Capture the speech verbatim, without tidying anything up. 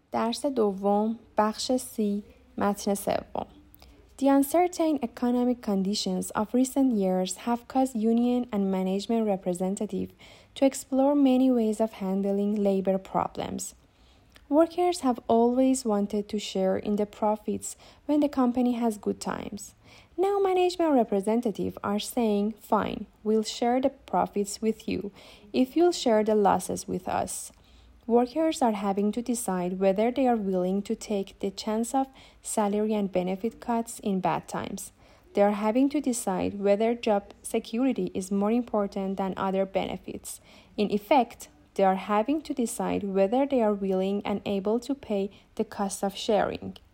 درس دوم بخش سی متن سوم. The uncertain economic conditions of recent years have caused union and management representatives to explore many ways of handling labor problems. Workers have always wanted to share in the profits when the company has good times. Now management representatives are saying, fine, we'll share the profits with you if you'll share the losses with us. Workers are having to decide whether they are willing to take the chance of salary and benefit cuts in bad times. They are having to decide whether job security is more important than other benefits. In effect, they are having to decide whether they are willing and able to pay the cost of sharing.